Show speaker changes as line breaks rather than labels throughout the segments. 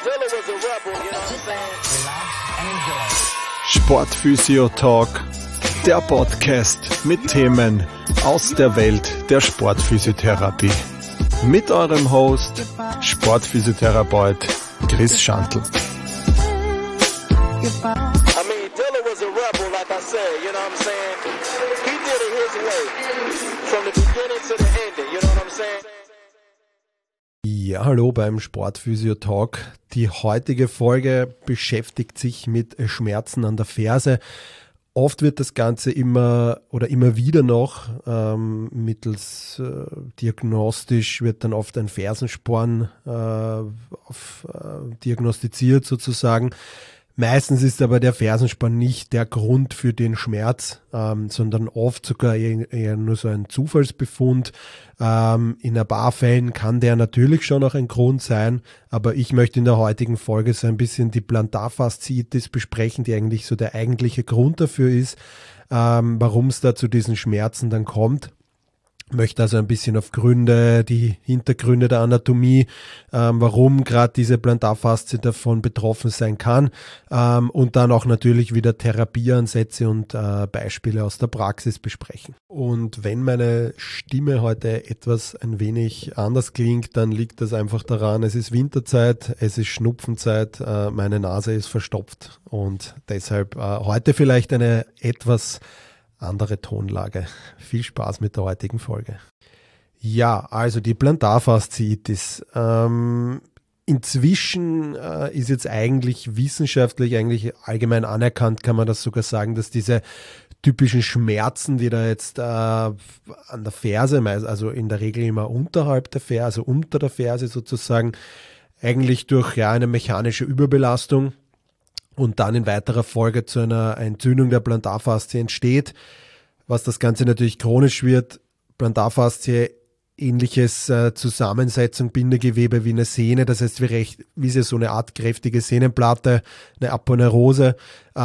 Dilla was a rebel, you know what I'm saying?
Relax and enjoy.
Sportphysio Talk, der Podcast mit Themen aus der Welt der Sportphysiotherapie. Mit eurem Host, Sportphysiotherapeut Chris Schantl.
I mean, Dilla was a rebel, like I said, you know what I'm saying? He did it his way, from the beginning to the ending, you know what I'm saying?
Ja, hallo beim Sportphysio Talk. Die heutige Folge beschäftigt sich mit Schmerzen an der Ferse. Oft wird das Ganze immer wieder noch mittels diagnostisch wird dann oft ein Fersensporn diagnostiziert sozusagen. Meistens ist aber der Fersensporn nicht der Grund für den Schmerz, sondern oft sogar eher nur so ein Zufallsbefund. In ein paar Fällen kann der natürlich schon auch ein Grund sein, aber ich möchte in der heutigen Folge so ein bisschen die Plantarfasziitis besprechen, die eigentlich so der eigentliche Grund dafür ist, warum es da zu diesen Schmerzen dann kommt. Möchte also ein bisschen auf die Hintergründe der Anatomie, warum gerade diese Plantarfaszie davon betroffen sein kann, und dann auch natürlich wieder Therapieansätze und Beispiele aus der Praxis besprechen. Und wenn meine Stimme heute ein wenig anders klingt, dann liegt das einfach daran, es ist Winterzeit, es ist Schnupfenzeit, meine Nase ist verstopft und deshalb heute vielleicht eine etwas andere Tonlage. Viel Spaß mit der heutigen Folge. Ja, also die Plantarfasziitis. Inzwischen ist jetzt eigentlich wissenschaftlich, eigentlich allgemein anerkannt, kann man das sogar sagen, dass diese typischen Schmerzen, die da jetzt an der Ferse, also in der Regel immer unterhalb der Ferse, also unter der Ferse sozusagen, eigentlich durch eine mechanische Überbelastung und dann in weiterer Folge zu einer Entzündung der Plantarfaszie entsteht, was das Ganze natürlich chronisch wird. Plantarfaszie, ähnliches Zusammensetzung, Bindegewebe wie eine Sehne, das heißt wie so eine Art kräftige Sehnenplatte, eine Aponeurose.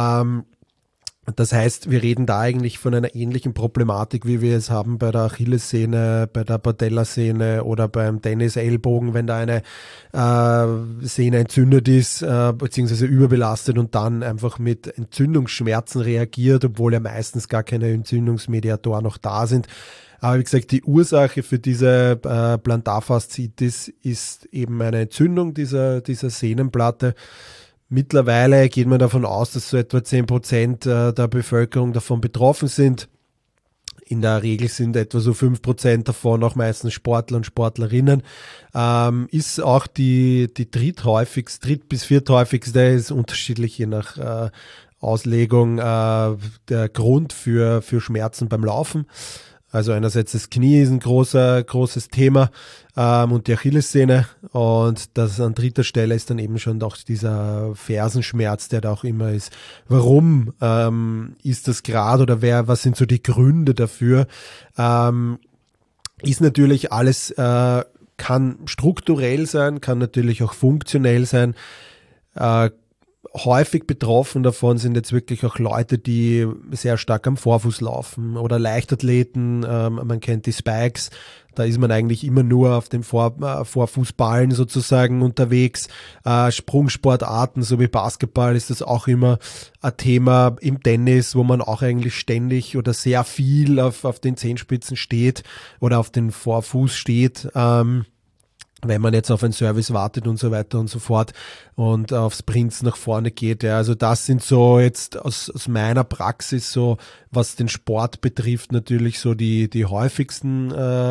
Das heißt, wir reden da eigentlich von einer ähnlichen Problematik, wie wir es haben bei der Achillessehne, bei der Patellasehne oder beim Tennisellbogen, wenn da eine Sehne entzündet ist, beziehungsweise überbelastet und dann einfach mit Entzündungsschmerzen reagiert, obwohl ja meistens gar keine Entzündungsmediatoren noch da sind. Aber wie gesagt, die Ursache für diese Plantarfasziitis ist eben eine Entzündung dieser Sehnenplatte. Mittlerweile geht man davon aus, dass so etwa 10% der Bevölkerung davon betroffen sind. In der Regel sind etwa so 5% davon auch meistens Sportler und Sportlerinnen. Ist auch die dritt- bis vierthäufigste, ist unterschiedlich je nach Auslegung, der Grund für Schmerzen beim Laufen. Also einerseits das Knie ist ein großes Thema und die Achillessehne, und das an dritter Stelle ist dann eben schon doch dieser Fersenschmerz, der da auch immer ist. Warum ist das gerade oder was sind so die Gründe dafür? Ist natürlich alles, kann strukturell sein, kann natürlich auch funktionell sein. Häufig betroffen davon sind jetzt wirklich auch Leute, die sehr stark am Vorfuß laufen oder Leichtathleten, man kennt die Spikes, da ist man eigentlich immer nur auf dem Vorfußballen sozusagen unterwegs. Sprungsportarten, so wie Basketball, ist das auch immer ein Thema. Im Tennis, wo man auch eigentlich ständig oder sehr viel auf den Zehenspitzen steht oder auf den Vorfuß steht, wenn man jetzt auf einen Service wartet und so weiter und so fort und auf Sprints nach vorne geht. Ja, also das sind so jetzt aus meiner Praxis so, was den Sport betrifft, natürlich so die häufigsten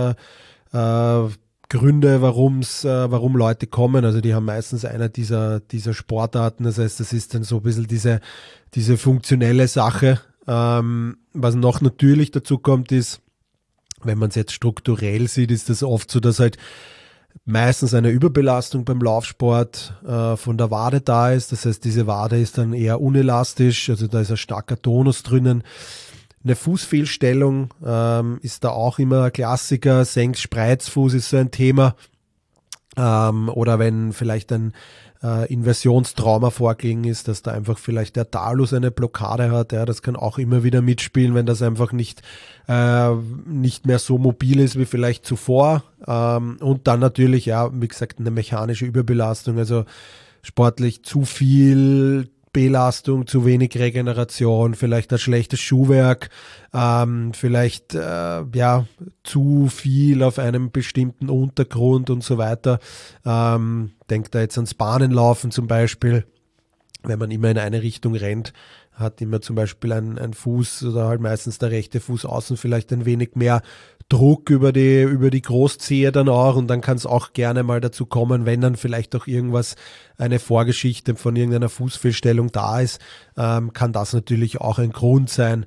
Gründe, warum Leute kommen. Also die haben meistens einer dieser Sportarten. Das heißt, das ist dann so ein bisschen diese funktionelle Sache. Was noch natürlich dazu kommt ist, wenn man es jetzt strukturell sieht, ist das oft so, dass halt meistens eine Überbelastung beim Laufsport von der Wade da ist. Das heißt, diese Wade ist dann eher unelastisch, also da ist ein starker Tonus drinnen. Eine Fußfehlstellung ist da auch immer ein Klassiker. Senk-Spreizfuß ist so ein Thema. Oder wenn vielleicht ein Inversionstrauma vorgelegen ist, dass da einfach vielleicht der Talus eine Blockade hat. Ja, das kann auch immer wieder mitspielen, wenn das einfach nicht mehr so mobil ist wie vielleicht zuvor. Und dann natürlich, ja, wie gesagt, eine mechanische Überbelastung. Also sportlich zu viel Belastung, zu wenig Regeneration, vielleicht ein schlechtes Schuhwerk, vielleicht zu viel auf einem bestimmten Untergrund und so weiter. Denkt da jetzt ans Bahnenlaufen zum Beispiel, wenn man immer in eine Richtung rennt, hat immer zum Beispiel ein Fuß oder halt meistens der rechte Fuß außen vielleicht ein wenig mehr Druck über die Großzehe dann auch, und dann kann es auch gerne mal dazu kommen, wenn dann vielleicht auch eine Vorgeschichte von irgendeiner Fußfehlstellung da ist, kann das natürlich auch ein Grund sein.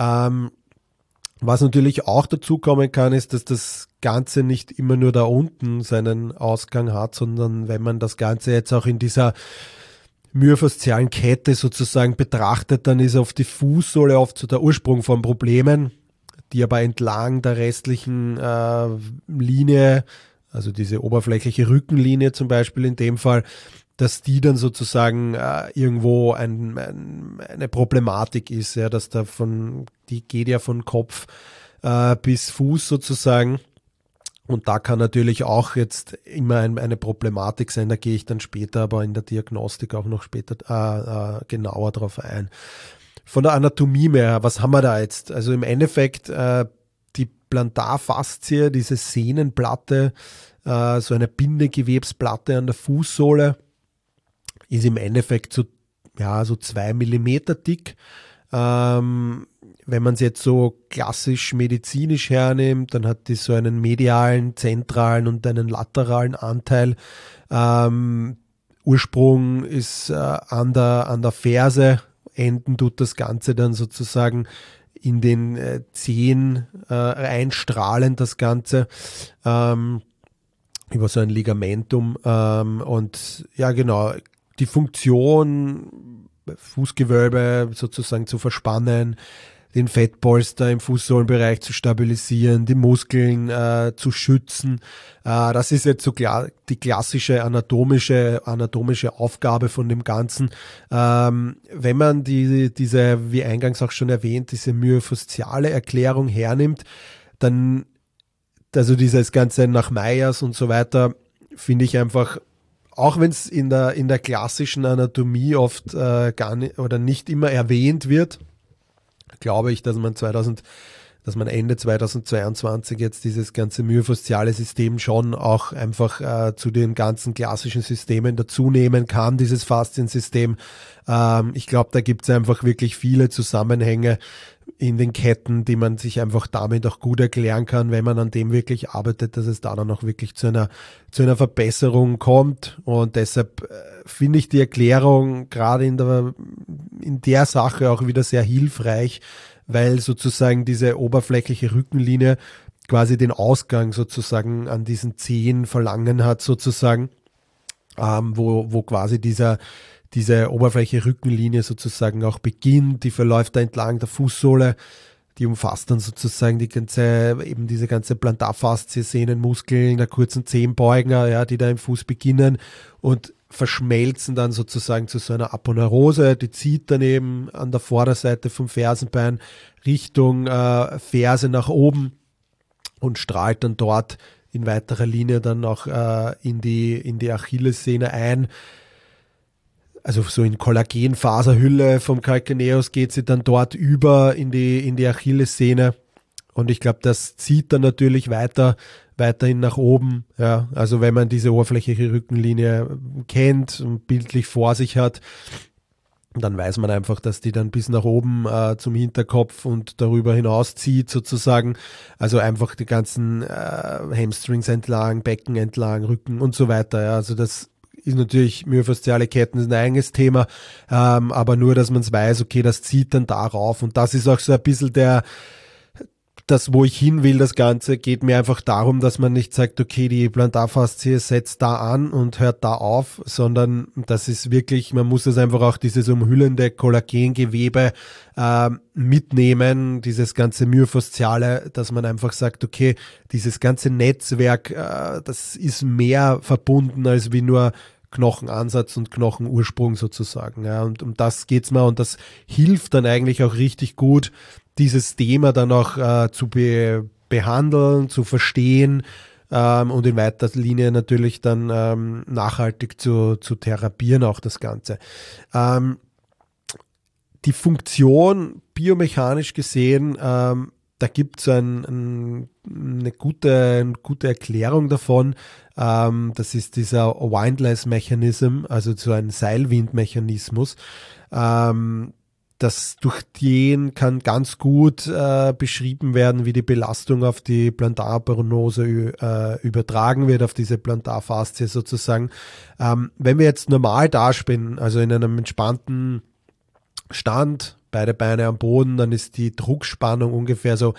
Was natürlich auch dazu kommen kann, ist, dass das Ganze nicht immer nur da unten seinen Ausgang hat, sondern wenn man das Ganze jetzt auch in dieser myofaszialen Kette sozusagen betrachtet, dann ist auf die Fußsohle oft so der Ursprung von Problemen, die aber entlang der restlichen Linie, also diese oberflächliche Rückenlinie zum Beispiel in dem Fall, dass die dann sozusagen irgendwo eine Problematik ist, ja, dass die geht ja von Kopf bis Fuß sozusagen. Und da kann natürlich auch jetzt immer eine Problematik sein, da gehe ich dann später aber in der Diagnostik auch noch später genauer drauf ein. Von der Anatomie mehr, was haben wir da jetzt? Also im Endeffekt die Plantarfaszie, diese Sehnenplatte, so eine Bindegewebsplatte an der Fußsohle, ist im Endeffekt so 2 Millimeter dick. Wenn man es jetzt so klassisch medizinisch hernimmt, dann hat die so einen medialen, zentralen und einen lateralen Anteil. Ursprung ist an der Ferse, enden tut das Ganze dann sozusagen in den Zehen einstrahlen, das Ganze über so ein Ligamentum, und ja genau, die Funktion, Fußgewölbe sozusagen zu verspannen, den Fettpolster im Fußsohlenbereich zu stabilisieren, die Muskeln zu schützen. Das ist jetzt so die klassische anatomische Aufgabe von dem Ganzen. Wenn man diese, wie eingangs auch schon erwähnt, diese myofasziale Erklärung hernimmt, dann, also dieses Ganze nach Meyers und so weiter, finde ich einfach, auch wenn es in der klassischen Anatomie oft gar nicht oder nicht immer erwähnt wird, glaube ich, dass man Ende 2022 jetzt dieses ganze myofasziale System schon auch einfach zu den ganzen klassischen Systemen dazu nehmen kann, dieses Fasziensystem. Ich glaube, da gibt es einfach wirklich viele Zusammenhänge in den Ketten, die man sich einfach damit auch gut erklären kann, wenn man an dem wirklich arbeitet, dass es da dann auch wirklich zu einer Verbesserung kommt. Und deshalb finde ich die Erklärung gerade in der Sache auch wieder sehr hilfreich, weil sozusagen diese oberflächliche Rückenlinie quasi den Ausgang sozusagen an diesen Zehen verlangen hat sozusagen, wo quasi diese oberflächliche Rückenlinie sozusagen auch beginnt, die verläuft da entlang der Fußsohle, die umfasst dann sozusagen diese ganze Plantarfaszie, Sehnenmuskeln, der kurzen Zehenbeugen, ja, die da im Fuß beginnen und verschmelzen dann sozusagen zu so einer Aponeurose, die zieht dann eben an der Vorderseite vom Fersenbein Richtung Ferse nach oben und strahlt dann dort in weiterer Linie dann auch in die Achillessehne ein. Also so in Kollagenfaserhülle vom Calcaneus geht sie dann dort über in die Achillessehne, und ich glaube, das zieht dann natürlich weiterhin nach oben. Ja, also wenn man diese oberflächliche Rückenlinie kennt und bildlich vor sich hat, dann weiß man einfach, dass die dann bis nach oben zum Hinterkopf und darüber hinaus zieht sozusagen. Also einfach die ganzen Hamstrings entlang, Becken entlang, Rücken und so weiter. Ja, also das ist natürlich, myofasziale Ketten ist ein eigenes Thema, aber nur, dass man es weiß, okay, das zieht dann darauf, und das ist auch so ein bisschen das, wo ich hin will, das Ganze geht mir einfach darum, dass man nicht sagt, okay, die Plantarfaszie setzt da an und hört da auf, sondern das ist wirklich, man muss das einfach auch dieses umhüllende Kollagengewebe mitnehmen, dieses ganze myofasziale, dass man einfach sagt, okay, dieses ganze Netzwerk, das ist mehr verbunden als wie nur Knochenansatz und Knochenursprung sozusagen. Ja, und um das geht's mir, und das hilft dann eigentlich auch richtig gut, dieses Thema dann auch zu behandeln, zu verstehen, und in weiter Linie natürlich dann nachhaltig zu therapieren, auch das Ganze. Die Funktion biomechanisch gesehen, da gibt es eine gute Erklärung davon. Das ist dieser Windlass Mechanism, also so ein Seilwindmechanismus. Durch den kann ganz gut beschrieben werden, wie die Belastung auf die Plantarporonose übertragen wird, auf diese Plantarfaszie sozusagen. Wenn wir jetzt normal daspinnen, also in einem entspannten Stand, beide Beine am Boden, dann ist die Druckspannung ungefähr so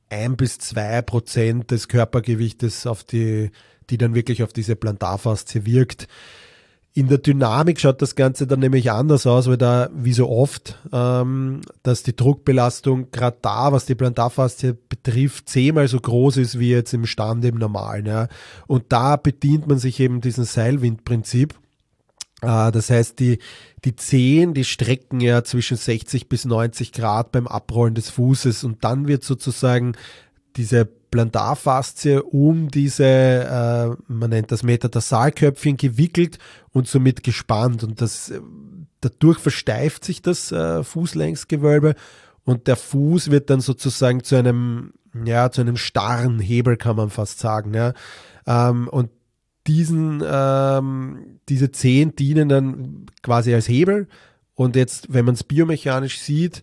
1-2% des Körpergewichtes die dann wirklich auf diese Plantarfaszie wirkt. In der Dynamik schaut das Ganze dann nämlich anders aus, weil da, wie so oft, dass die Druckbelastung gerade da, was die Plantarfaszie betrifft, 10-mal so groß ist wie jetzt im Stand im Normalen. Ja. Und da bedient man sich eben diesen Seilwindprinzip. Das heißt, die Zehen, die strecken ja zwischen 60 bis 90 Grad beim Abrollen des Fußes und dann wird sozusagen diese Plantarfaszie um diese, man nennt das Metatarsalköpfchen, gewickelt und somit gespannt und dadurch versteift sich das Fußlängsgewölbe und der Fuß wird dann sozusagen zu einem starren Hebel, kann man fast sagen. Ja. Und diese Zehen dienen dann quasi als Hebel und jetzt, wenn man es biomechanisch sieht,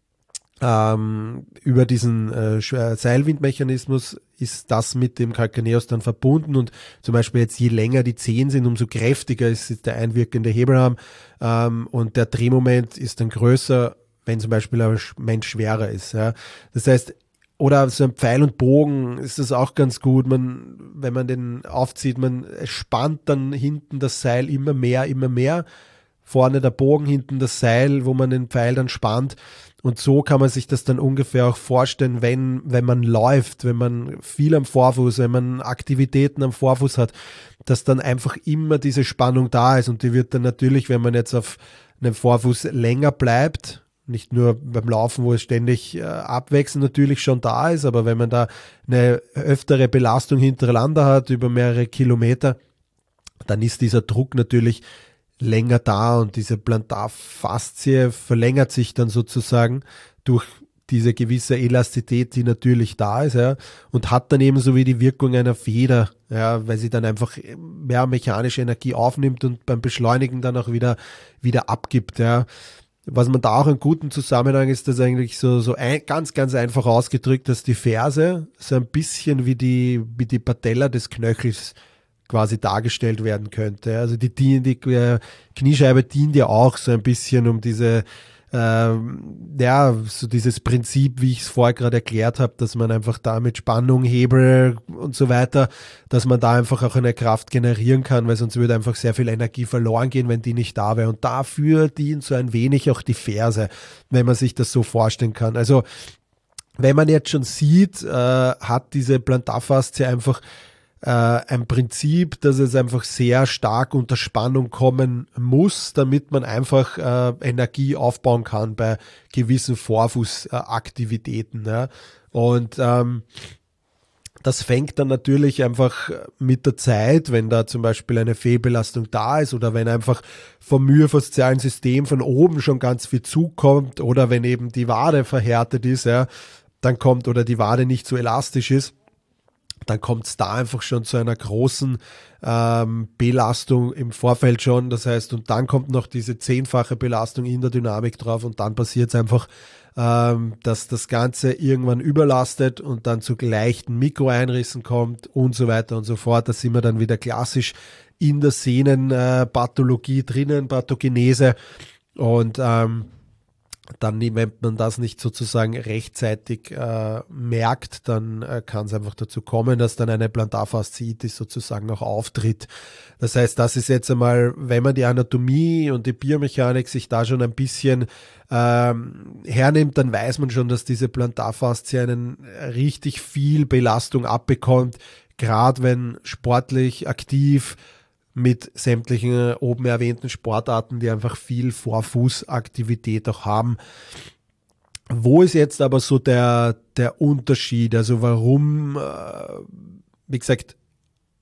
über diesen Seilwindmechanismus ist das mit dem Calcaneus dann verbunden und zum Beispiel jetzt je länger die Zehen sind, umso kräftiger ist der einwirkende Hebelarm und der Drehmoment ist dann größer, wenn zum Beispiel ein Mensch schwerer ist. Ja. Das heißt, oder so ein Pfeil und Bogen ist das auch ganz gut. Wenn man den aufzieht, es spannt dann hinten das Seil immer mehr. Vorne der Bogen, hinten das Seil, wo man den Pfeil dann spannt. Und so kann man sich das dann ungefähr auch vorstellen, wenn man läuft, wenn man viel am Vorfuß, wenn man Aktivitäten am Vorfuß hat, dass dann einfach immer diese Spannung da ist. Und die wird dann natürlich, wenn man jetzt auf einem Vorfuß länger bleibt, nicht nur beim Laufen, wo es ständig abwechselnd natürlich schon da ist, aber wenn man da eine öftere Belastung hintereinander hat, über mehrere Kilometer, dann ist dieser Druck natürlich länger da und diese Plantarfaszie verlängert sich dann sozusagen durch diese gewisse Elastizität, die natürlich da ist, ja, und hat dann ebenso wie die Wirkung einer Feder, ja, weil sie dann einfach mehr mechanische Energie aufnimmt und beim Beschleunigen dann auch wieder abgibt, ja. Was man da auch einen guten Zusammenhang ist, das eigentlich ganz, ganz einfach ausgedrückt, dass die Ferse so ein bisschen wie die Patella des Knöchels quasi dargestellt werden könnte. Also die Kniescheibe dient ja auch so ein bisschen um diese, so dieses Prinzip, wie ich es vorher gerade erklärt habe, dass man einfach da mit Spannung, Hebel und so weiter, dass man da einfach auch eine Kraft generieren kann, weil sonst würde einfach sehr viel Energie verloren gehen, wenn die nicht da wäre. Und dafür dient so ein wenig auch die Ferse, wenn man sich das so vorstellen kann. Also wenn man jetzt schon sieht, hat diese Plantarfaszie einfach ein Prinzip, dass es einfach sehr stark unter Spannung kommen muss, damit man einfach Energie aufbauen kann bei gewissen Vorfußaktivitäten. Ja. Und das fängt dann natürlich einfach mit der Zeit, wenn da zum Beispiel eine Fehlbelastung da ist oder wenn einfach vom myofaszialen System von oben schon ganz viel zukommt oder wenn eben die Wade verhärtet ist, ja, dann kommt oder die Wade nicht so elastisch ist, dann kommt es da einfach schon zu einer großen Belastung im Vorfeld schon. Das heißt, und dann kommt noch diese 10-fache Belastung in der Dynamik drauf und dann passiert es einfach, dass das Ganze irgendwann überlastet und dann zu leichten Mikroeinrissen kommt und so weiter und so fort. Da sind wir dann wieder klassisch in der Sehnenpathologie drinnen, Pathogenese und dann, wenn man das nicht sozusagen rechtzeitig merkt, dann kann es einfach dazu kommen, dass dann eine Plantarfasziitis sozusagen auch auftritt. Das heißt, das ist jetzt einmal, wenn man die Anatomie und die Biomechanik sich da schon ein bisschen hernimmt, dann weiß man schon, dass diese Plantarfaszie einen richtig viel Belastung abbekommt, gerade wenn sportlich aktiv mit sämtlichen oben erwähnten Sportarten, die einfach viel Vorfußaktivität auch haben. Wo ist jetzt aber so der Unterschied? Also warum, wie gesagt,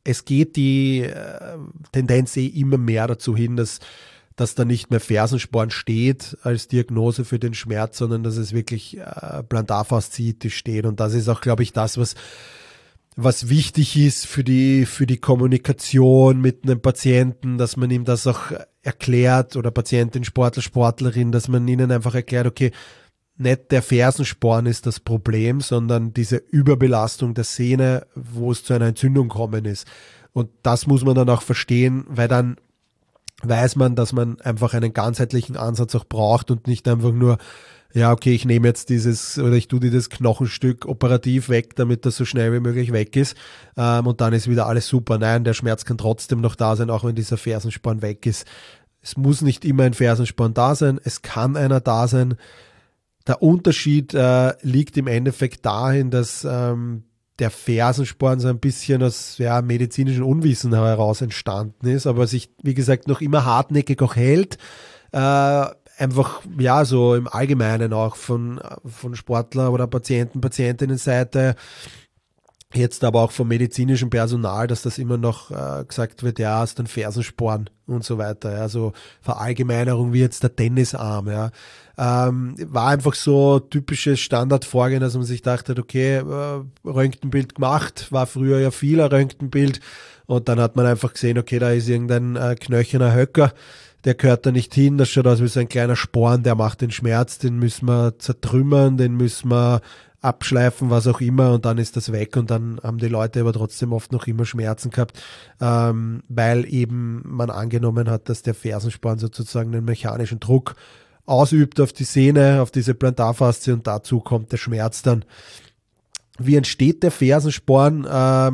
es geht die Tendenz immer mehr dazu hin, dass da nicht mehr Fersensporn steht als Diagnose für den Schmerz, sondern dass es wirklich Plantarfasziitis steht. Und das ist auch, glaube ich, das, was wichtig ist für die Kommunikation mit einem Patienten, dass man ihm das auch erklärt, oder Patientin, Sportler, Sportlerin, dass man ihnen einfach erklärt, okay, nicht der Fersensporn ist das Problem, sondern diese Überbelastung der Sehne, wo es zu einer Entzündung gekommen ist. Und das muss man dann auch verstehen, weil dann weiß man, dass man einfach einen ganzheitlichen Ansatz auch braucht und nicht einfach nur, ja, okay, ich nehme jetzt ich tue dieses Knochenstück operativ weg, damit das so schnell wie möglich weg ist, und dann ist wieder alles super. Nein, der Schmerz kann trotzdem noch da sein, auch wenn dieser Fersensporn weg ist. Es muss nicht immer ein Fersensporn da sein, es kann einer da sein. Der Unterschied liegt im Endeffekt dahin, dass der Fersensporn so ein bisschen aus medizinischen Unwissen heraus entstanden ist, aber sich, wie gesagt, noch immer hartnäckig auch hält. Einfach, so im Allgemeinen auch von Sportler oder Patientinnenseite, jetzt aber auch vom medizinischen Personal, dass das immer noch gesagt wird, ja, ist ein Fersensporn und so weiter. Also Verallgemeinerung wie jetzt der Tennisarm, ja. War einfach so typisches Standardvorgehen, dass man sich dachte, okay, Röntgenbild gemacht, war früher ja viel ein Röntgenbild, und dann hat man einfach gesehen, okay, da ist irgendein knöcherner Höcker, der gehört da nicht hin, das schaut aus wie so ein kleiner Sporn, der macht den Schmerz, den müssen wir zertrümmern, den müssen wir abschleifen, was auch immer, und dann ist das weg, und dann haben die Leute aber trotzdem oft noch immer Schmerzen gehabt, weil eben man angenommen hat, dass der Fersensporn sozusagen einen mechanischen Druck ausübt auf die Sehne, auf diese Plantarfaszie, und dazu kommt der Schmerz dann. Wie entsteht der Fersensporn?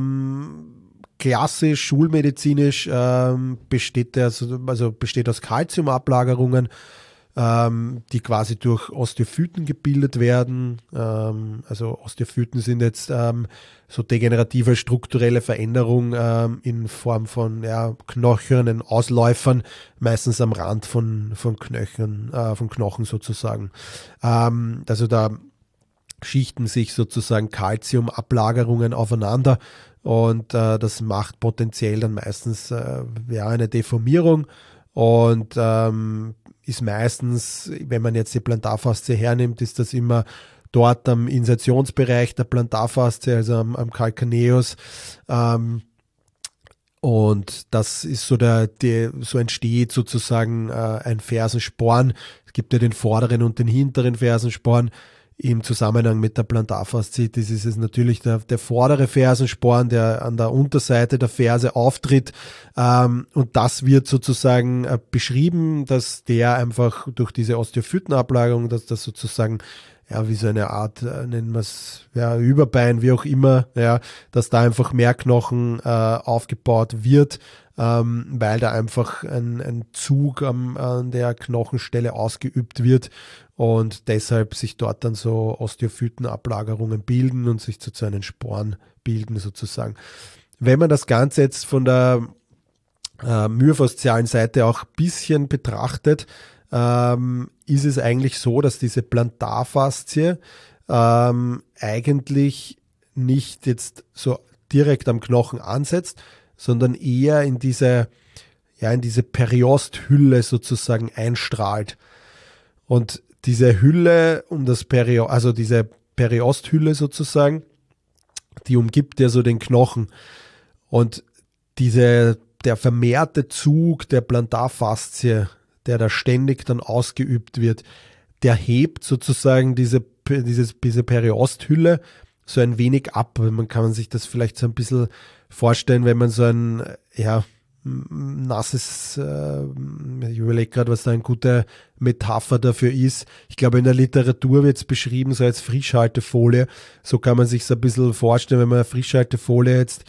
Klassisch, schulmedizinisch besteht aus Calciumablagerungen, die quasi durch Osteophyten gebildet werden. Also Osteophyten sind jetzt so degenerative strukturelle Veränderung in Form von knöchernen Ausläufern, meistens am Rand von Knochen sozusagen. Also da schichten sich sozusagen Calciumablagerungen aufeinander, und das macht potenziell dann meistens eine Deformierung, und ist meistens, wenn man jetzt die Plantarfaszie hernimmt, ist das immer dort am Insertionsbereich der Plantarfaszie, also am Calcaneus, und das ist so so entsteht sozusagen ein Fersensporn. Es gibt ja den vorderen und den hinteren Fersensporn. Im Zusammenhang mit der Plantarfasziitis ist es natürlich der vordere Fersensporn, der an der Unterseite der Ferse auftritt, und das wird sozusagen beschrieben, dass der einfach durch diese Osteophytenablagerung, dass das sozusagen wie so eine Art, nennen wir es, Überbein, wie auch immer, dass da einfach mehr Knochen aufgebaut wird, weil da einfach ein Zug an der Knochenstelle ausgeübt wird und deshalb sich dort dann so Osteophytenablagerungen bilden und sich zu einem Sporn bilden sozusagen. Wenn man das Ganze jetzt von der myofaszialen Seite auch ein bisschen betrachtet, ist es eigentlich so, dass diese Plantarfaszie eigentlich nicht jetzt so direkt am Knochen ansetzt, sondern eher in diese Periosthülle sozusagen einstrahlt. Und diese Hülle diese Periosthülle sozusagen, die umgibt ja so den Knochen. Und der vermehrte Zug der Plantarfaszie, der da ständig dann ausgeübt wird, der hebt sozusagen diese Periosthülle so ein wenig ab. Man kann sich das vielleicht so ein bisschen vorstellen, wenn man so ein nasses, ich überlege gerade, was da eine gute Metapher dafür ist. Ich glaube, in der Literatur wird es beschrieben so als Frischhaltefolie. So kann man sich so ein bisschen vorstellen, wenn man eine Frischhaltefolie jetzt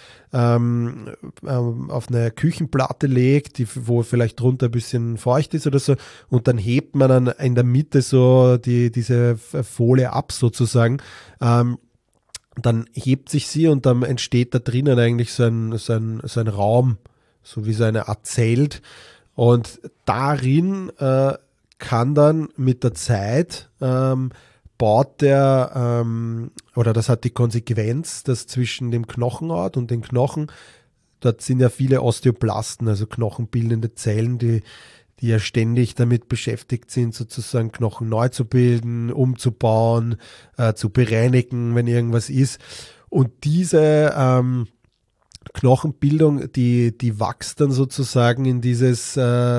auf eine Küchenplatte legt, wo vielleicht drunter ein bisschen feucht ist oder so, und dann hebt man dann in der Mitte so diese Folie ab sozusagen. Dann hebt sich sie und dann entsteht da drinnen eigentlich so ein Raum, so wie so eine Art Zelt, und darin kann dann mit der Zeit baut oder das hat die Konsequenz, dass zwischen dem Knochenhaut und den Knochen dort sind ja viele Osteoplasten, also knochenbildende Zellen, die ja ständig damit beschäftigt sind, sozusagen Knochen neu zu bilden, umzubauen, zu bereinigen, wenn irgendwas ist. Und diese Knochenbildung, die wächst dann sozusagen in dieses,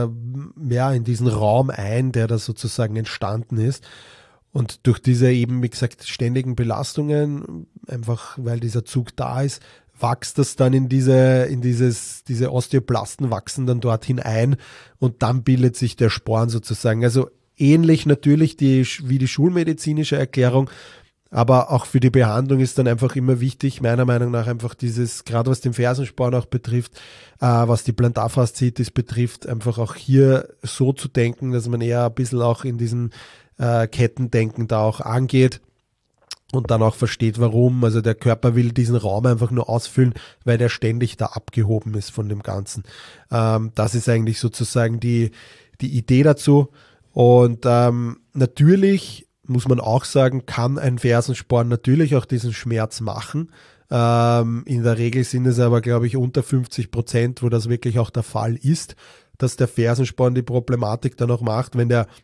in diesen Raum ein, der da sozusagen entstanden ist. Und durch diese eben, wie gesagt, ständigen Belastungen, einfach weil dieser Zug da ist, wächst das dann diese Osteoplasten wachsen dann dorthin ein und dann bildet sich der Sporn sozusagen. Also ähnlich natürlich wie die schulmedizinische Erklärung, aber auch für die Behandlung ist dann einfach immer wichtig, meiner Meinung nach einfach dieses, gerade was den Fersensporn auch betrifft, was die Plantarfasziitis betrifft, einfach auch hier so zu denken, dass man eher ein bisschen auch in diesem Kettendenken da auch angeht. Und dann auch versteht, warum. Also der Körper will diesen Raum einfach nur ausfüllen, weil der ständig da abgehoben ist von dem Ganzen. Das ist eigentlich sozusagen die Idee dazu. Und natürlich muss man auch sagen, kann ein Fersensporn natürlich auch diesen Schmerz machen. In der Regel sind es aber, glaube ich, unter 50%, wo das wirklich auch der Fall ist, dass der Fersensporn die Problematik dann auch macht, wenn der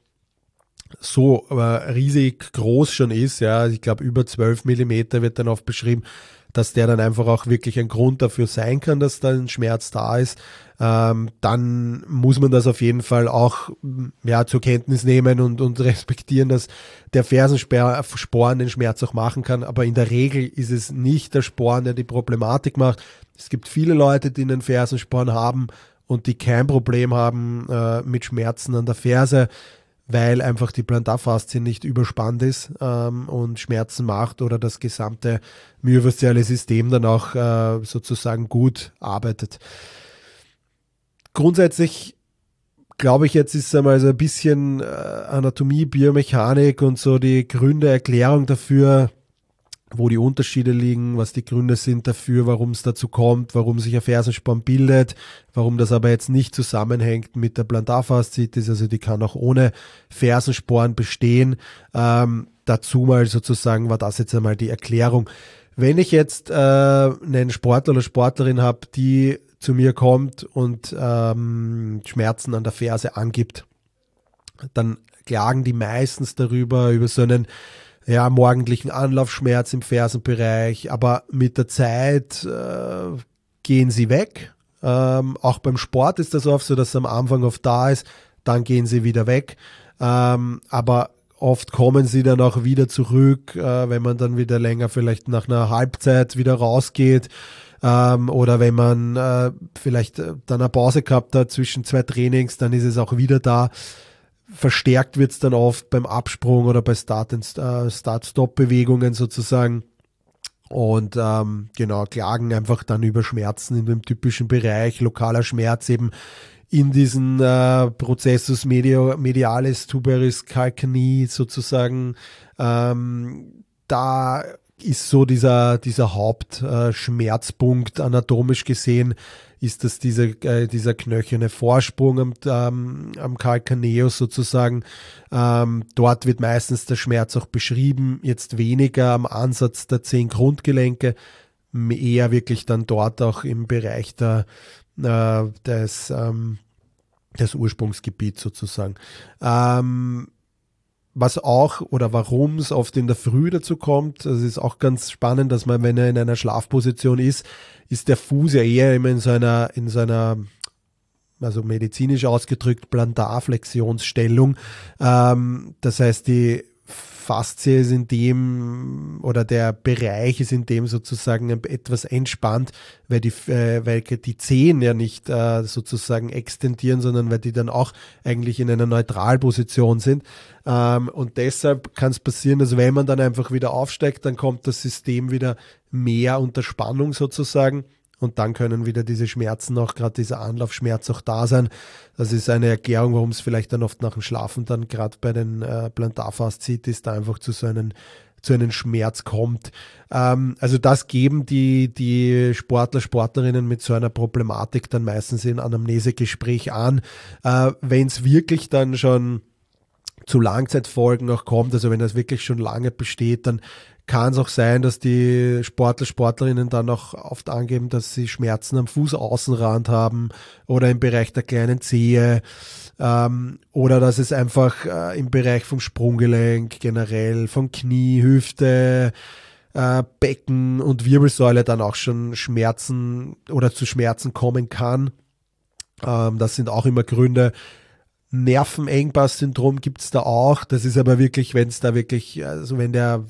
so riesig groß schon ist, ja, ich glaube über 12 Millimeter wird dann oft beschrieben, dass der dann einfach auch wirklich ein Grund dafür sein kann, dass da ein Schmerz da ist, dann muss man das auf jeden Fall auch zur Kenntnis nehmen und respektieren, dass der Fersensporn den Schmerz auch machen kann, aber in der Regel ist es nicht der Sporn, der die Problematik macht. Es gibt viele Leute, die einen Fersensporn haben und die kein Problem haben mit Schmerzen an der Ferse, weil einfach die Plantarfaszie nicht überspannt ist und Schmerzen macht oder das gesamte myofasziale System dann auch sozusagen gut arbeitet. Grundsätzlich glaube ich, jetzt ist einmal so ein bisschen Anatomie, Biomechanik und so die Gründe, Erklärung dafür, wo die Unterschiede liegen, was die Gründe sind dafür, warum es dazu kommt, warum sich ein Fersensporn bildet, warum das aber jetzt nicht zusammenhängt mit der Plantarfasziitis, also die kann auch ohne Fersensporn bestehen. Dazu mal sozusagen war das jetzt einmal die Erklärung. Wenn ich jetzt einen Sportler oder Sportlerin habe, die zu mir kommt und Schmerzen an der Ferse angibt, dann klagen die meistens über so einen morgendlichen Anlaufschmerz im Fersenbereich, aber mit der Zeit gehen sie weg. Auch beim Sport ist das oft so, dass es am Anfang oft da ist, dann gehen sie wieder weg. Aber oft kommen sie dann auch wieder zurück, wenn man dann wieder länger vielleicht nach einer Halbzeit wieder rausgeht. Oder wenn man vielleicht dann eine Pause gehabt hat zwischen zwei Trainings, dann ist es auch wieder da. Verstärkt wird es dann oft beim Absprung oder bei Start-Stop-Bewegungen sozusagen und klagen einfach dann über Schmerzen in dem typischen Bereich, lokaler Schmerz eben in diesen Processus medialis tuberis calcanei sozusagen. Da ist so dieser Hauptschmerzpunkt anatomisch gesehen, ist das dieser knöcherne Vorsprung am Calcaneus sozusagen. Dort wird meistens der Schmerz auch beschrieben, jetzt weniger am Ansatz der 10 Grundgelenke, eher wirklich dann dort auch im Bereich des Ursprungsgebiets sozusagen. Was auch oder warum es oft in der Früh dazu kommt, das ist auch ganz spannend, dass man, wenn er in einer Schlafposition ist der Fuß ja eher immer in seiner, also medizinisch ausgedrückt, Plantarflexionsstellung. Das heißt, die Faszie ist in dem, oder der Bereich ist in dem sozusagen etwas entspannt, weil die Zehen ja nicht sozusagen extendieren, sondern weil die dann auch eigentlich in einer Neutralposition sind. Und deshalb kann es passieren, dass wenn man dann einfach wieder aufsteigt, dann kommt das System wieder mehr unter Spannung sozusagen. Und dann können wieder diese Schmerzen auch, gerade dieser Anlaufschmerz auch da sein. Das ist eine Erklärung, warum es vielleicht dann oft nach dem Schlafen dann gerade bei den Plantarfasziitis da einfach zu einem Schmerz kommt. Also das geben die Sportler, Sportlerinnen mit so einer Problematik dann meistens in Anamnesegespräch an. Wenn es wirklich dann schon zu Langzeitfolgen auch kommt, also wenn das wirklich schon lange besteht, dann kann es auch sein, dass die Sportlerinnen dann auch oft angeben, dass sie Schmerzen am Fußaußenrand haben oder im Bereich der kleinen Zehe, oder dass es einfach im Bereich vom Sprunggelenk generell, vom Knie, Hüfte, Becken und Wirbelsäule dann auch schon Schmerzen oder zu Schmerzen kommen kann. Das sind auch immer Gründe. Nervenengpass-Syndrom gibt es da auch. Das ist aber wirklich, wenn es da wirklich, also wenn der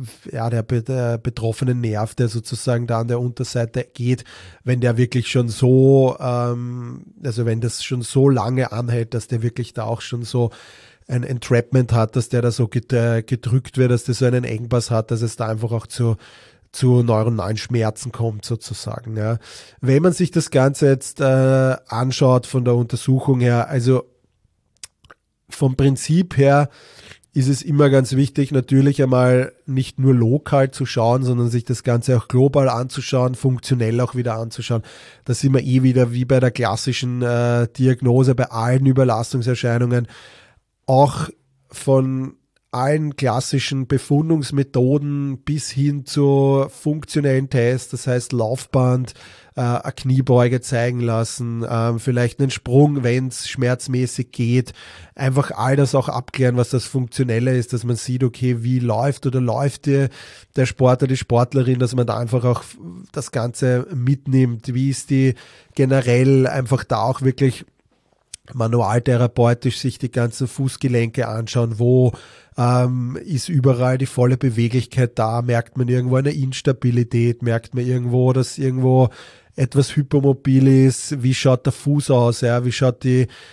betroffene Nerv, der sozusagen da an der Unterseite geht, wenn der wirklich schon so, also wenn das schon so lange anhält, dass der wirklich da auch schon so ein Entrapment hat, dass der da so gedrückt wird, dass der so einen Engpass hat, dass es da einfach auch zu neuronalen Schmerzen kommt sozusagen. Ja. Wenn man sich das Ganze jetzt anschaut von der Untersuchung her, also vom Prinzip her ist es immer ganz wichtig, natürlich einmal nicht nur lokal zu schauen, sondern sich das Ganze auch global anzuschauen, funktionell auch wieder anzuschauen. Da sind wir wieder wie bei der klassischen Diagnose, bei allen Überlastungserscheinungen, auch von allen klassischen Befundungsmethoden bis hin zu funktionellen Tests, das heißt Laufband, eine Kniebeuge zeigen lassen, vielleicht einen Sprung, wenn es schmerzmäßig geht, einfach all das auch abklären, was das Funktionelle ist, dass man sieht, okay, wie läuft der Sportler, die Sportlerin, dass man da einfach auch das Ganze mitnimmt, wie ist die generell einfach da auch wirklich manualtherapeutisch sich die ganzen Fußgelenke anschauen, wo ist überall die volle Beweglichkeit da, merkt man irgendwo eine Instabilität, merkt man irgendwo, dass irgendwo etwas hypermobil ist, wie schaut der Fuß aus, ja, wie schaut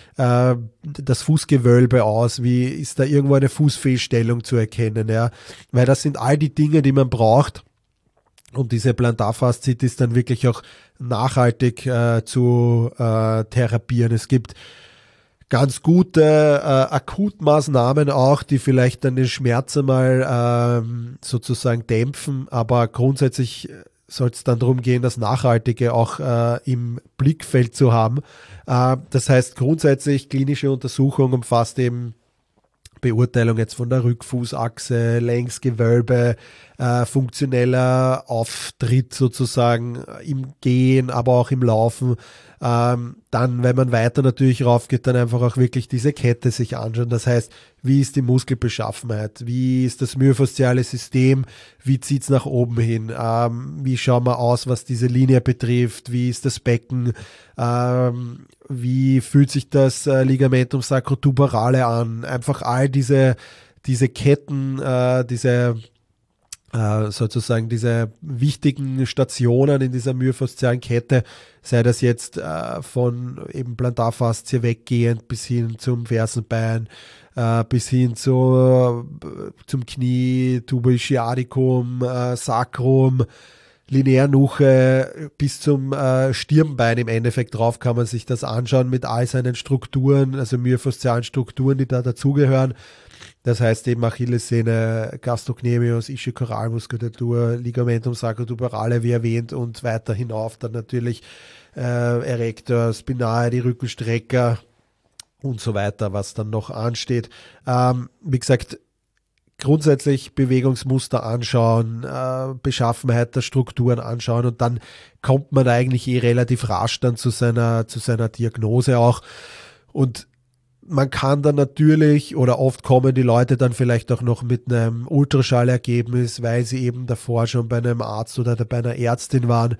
das Fußgewölbe aus, wie ist da irgendwo eine Fußfehlstellung zu erkennen, ja, weil das sind all die Dinge, die man braucht, um diese Plantarfaszitis dann wirklich auch nachhaltig zu therapieren. Es gibt ganz gute Akutmaßnahmen auch, die vielleicht dann den Schmerz einmal sozusagen dämpfen, aber grundsätzlich soll es dann darum gehen, das Nachhaltige auch im Blickfeld zu haben. Das heißt grundsätzlich klinische Untersuchung umfasst eben Beurteilung jetzt von der Rückfußachse, Längsgewölbe, funktioneller Auftritt sozusagen im Gehen, aber auch im Laufen. Dann, wenn man weiter natürlich raufgeht, dann einfach auch wirklich diese Kette sich anschauen. Das heißt, wie ist die Muskelbeschaffenheit? Wie ist das myofasziale System? Wie zieht es nach oben hin? Wie schauen wir aus, was diese Linie betrifft? Wie ist das Becken? Wie fühlt sich das Ligamentum sacrotuberale an? Einfach all diese Ketten, sozusagen diese wichtigen Stationen in dieser myofaszialen Kette, sei das jetzt von eben Plantarfaszie weggehend bis hin zum Fersenbein, bis hin zum Knie, Tuba ischiadicum, Sacrum, Linearnuche bis zum Stirnbein im Endeffekt drauf kann man sich das anschauen mit all seinen Strukturen, also myofaszialen Strukturen, die da dazugehören. Das heißt eben Achillessehne, Gastrocnemius, Ischiokoralmuskulatur, Ligamentum sacrotuberale, wie erwähnt, und weiter hinauf dann natürlich Erector, Spinae, die Rückenstrecker und so weiter, was dann noch ansteht. Wie gesagt, grundsätzlich Bewegungsmuster anschauen, Beschaffenheit der Strukturen anschauen und dann kommt man eigentlich relativ rasch dann zu seiner Diagnose auch. Und man kann dann natürlich, oder oft kommen die Leute dann vielleicht auch noch mit einem Ultraschallergebnis, weil sie eben davor schon bei einem Arzt oder bei einer Ärztin waren.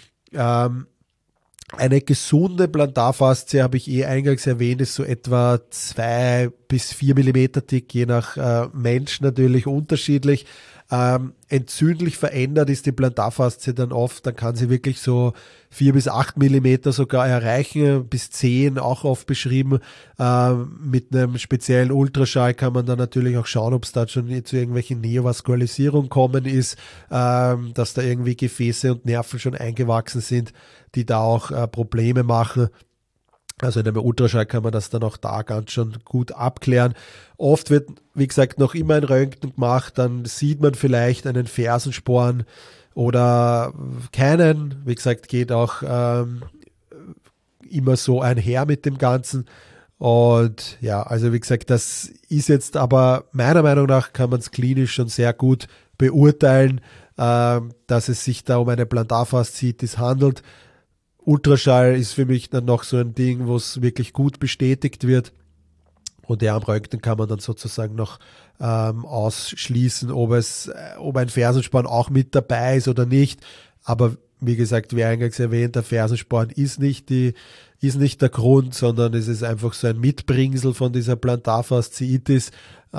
Eine gesunde Plantarfaszie, habe ich eingangs erwähnt, ist so etwa 2 bis 4 Millimeter dick, je nach Mensch natürlich unterschiedlich. Entzündlich verändert ist die Plantarfaszie dann oft, dann kann sie wirklich so 4 bis 8 Millimeter sogar erreichen, bis 10 auch oft beschrieben. Mit einem speziellen Ultraschall kann man dann natürlich auch schauen, ob es da schon zu irgendwelchen Neovaskulisierung kommen ist, dass da irgendwie Gefäße und Nerven schon eingewachsen sind, die da auch Probleme machen. Also in einem Ultraschall kann man das dann auch da ganz schon gut abklären. Oft wird, wie gesagt, noch immer ein Röntgen gemacht, dann sieht man vielleicht einen Fersensporn oder keinen. Wie gesagt, geht auch immer so einher mit dem Ganzen. Und ja, also wie gesagt, das ist jetzt aber meiner Meinung nach kann man es klinisch schon sehr gut beurteilen, dass es sich da um eine Plantarfasziitis handelt. Ultraschall ist für mich dann noch so ein Ding, wo es wirklich gut bestätigt wird. Und ja, am Röntgen kann man dann sozusagen noch ausschließen, ob ein Fersensporn auch mit dabei ist oder nicht. Aber wie gesagt, wie eingangs erwähnt, der Fersensporn ist nicht der Grund, sondern es ist einfach so ein Mitbringsel von dieser Plantarfasziitis.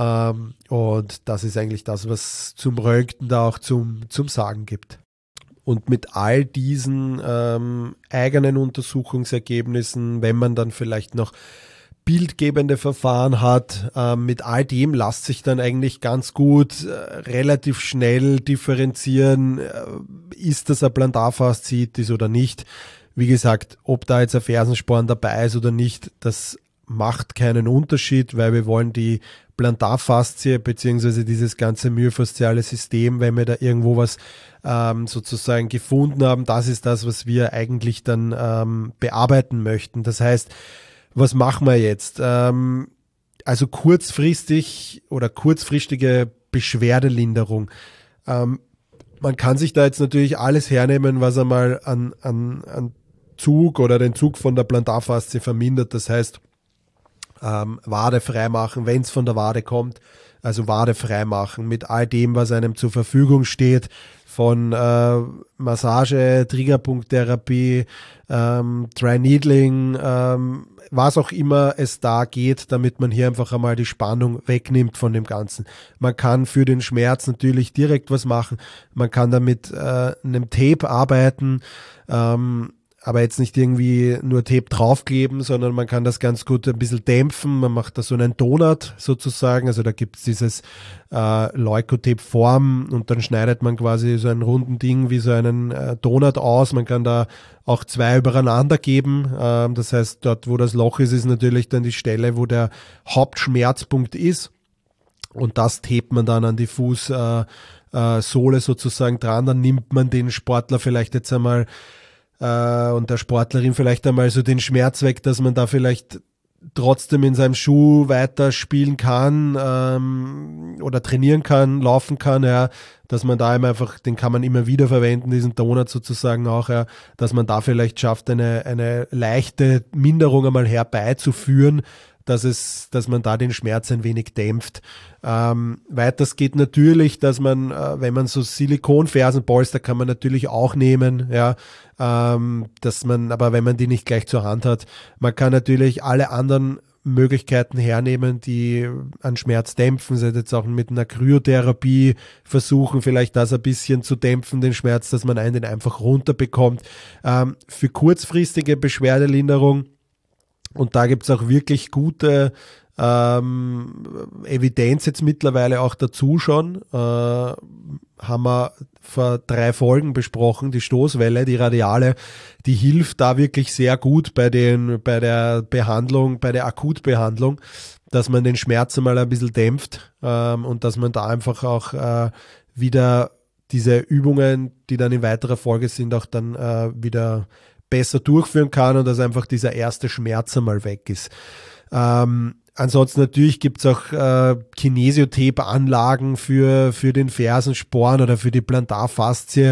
Und das ist eigentlich das, was zum Röntgen da auch zum Sagen gibt. Und mit all diesen eigenen Untersuchungsergebnissen, wenn man dann vielleicht noch bildgebende Verfahren hat, mit all dem lässt sich dann eigentlich ganz gut relativ schnell differenzieren, ist das eine Plantarfasziitis oder nicht. Wie gesagt, ob da jetzt ein Fersensporn dabei ist oder nicht, das macht keinen Unterschied, weil wir wollen die Plantarfaszie beziehungsweise dieses ganze myofasziale System, wenn wir da irgendwo was sozusagen gefunden haben, das ist das, was wir eigentlich dann bearbeiten möchten. Das heißt, was machen wir jetzt? Also kurzfristige Beschwerdelinderung. Man kann sich da jetzt natürlich alles hernehmen, was einmal an Zug oder den Zug von der Plantarfaszie vermindert. Das heißt, Wade freimachen, wenn es von der Wade kommt, also Wade freimachen mit all dem, was einem zur Verfügung steht, von Massage, Triggerpunkttherapie, Dry Needling, was auch immer es da geht, damit man hier einfach einmal die Spannung wegnimmt von dem Ganzen. Man kann für den Schmerz natürlich direkt was machen, man kann da mit einem Tape arbeiten, aber jetzt nicht irgendwie nur Tape draufkleben, sondern man kann das ganz gut ein bisschen dämpfen. Man macht da so einen Donut sozusagen, also da gibt es dieses Leukotape-Form und dann schneidet man quasi so einen runden Ding wie so einen Donut aus. Man kann da auch zwei übereinander geben. Das heißt, dort wo das Loch ist, ist natürlich dann die Stelle, wo der Hauptschmerzpunkt ist und das tapet man dann an die Fußsohle sozusagen dran. Dann nimmt man den Sportler vielleicht jetzt einmal und der Sportlerin vielleicht einmal so den Schmerz weg, dass man da vielleicht trotzdem in seinem Schuh weiter spielen kann oder trainieren kann, laufen kann, ja, dass man da einfach, den kann man immer wieder verwenden, diesen Donut sozusagen auch, ja, dass man da vielleicht schafft, eine leichte Minderung einmal herbeizuführen, dass man da den Schmerz ein wenig dämpft. Weiters geht natürlich, dass man, wenn man so Silikonfersenpolster kann man natürlich auch nehmen, ja, dass man, aber wenn man die nicht gleich zur Hand hat, man kann natürlich alle anderen Möglichkeiten hernehmen, die an Schmerz dämpfen. Sie hat jetzt auch mit einer Kryotherapie versuchen, vielleicht das ein bisschen zu dämpfen, den Schmerz, dass man den einfach runterbekommt. Für kurzfristige Beschwerdelinderung, und da gibt es auch wirklich gute Evidenz jetzt mittlerweile auch dazu schon. Haben wir vor 3 Folgen besprochen, die Stoßwelle, die Radiale, die hilft da wirklich sehr gut bei der Behandlung, bei der Akutbehandlung, dass man den Schmerz einmal ein bisschen dämpft und dass man da einfach auch wieder diese Übungen, die dann in weiterer Folge sind, auch dann wieder besser durchführen kann und dass einfach dieser erste Schmerz einmal weg ist. Ansonsten natürlich gibt es auch Kinesiotape-Anlagen für den Fersensporn oder für die Plantarfaszie.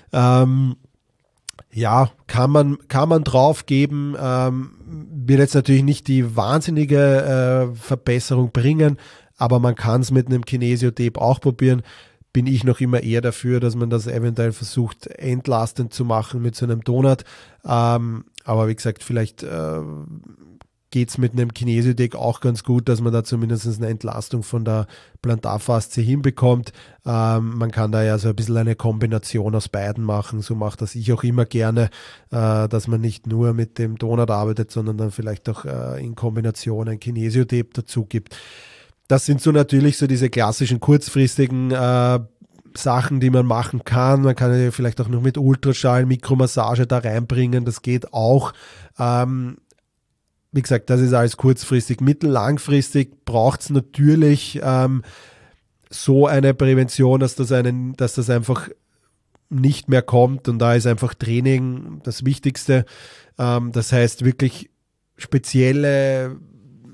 Ja, kann man drauf geben. Wird jetzt natürlich nicht die wahnsinnige Verbesserung bringen, aber man kann es mit einem Kinesiotape auch probieren. Bin ich noch immer eher dafür, dass man das eventuell versucht, entlastend zu machen mit so einem Donut. Aber wie gesagt, vielleicht geht es mit einem Kinesiotape auch ganz gut, dass man da zumindest eine Entlastung von der Plantarfaszie hinbekommt. Man kann da ja so ein bisschen eine Kombination aus beiden machen. So macht das ich auch immer gerne, dass man nicht nur mit dem Donut arbeitet, sondern dann vielleicht auch in Kombination ein Kinesiotape dazu gibt. Das sind so natürlich so diese klassischen kurzfristigen Sachen, die man machen kann. Man kann ja vielleicht auch noch mit Ultraschall, Mikromassage da reinbringen. Das geht auch. Wie gesagt, das ist alles kurzfristig. Langfristig braucht es natürlich so eine Prävention, dass das einfach nicht mehr kommt. Und da ist einfach Training das Wichtigste. Das heißt wirklich spezielle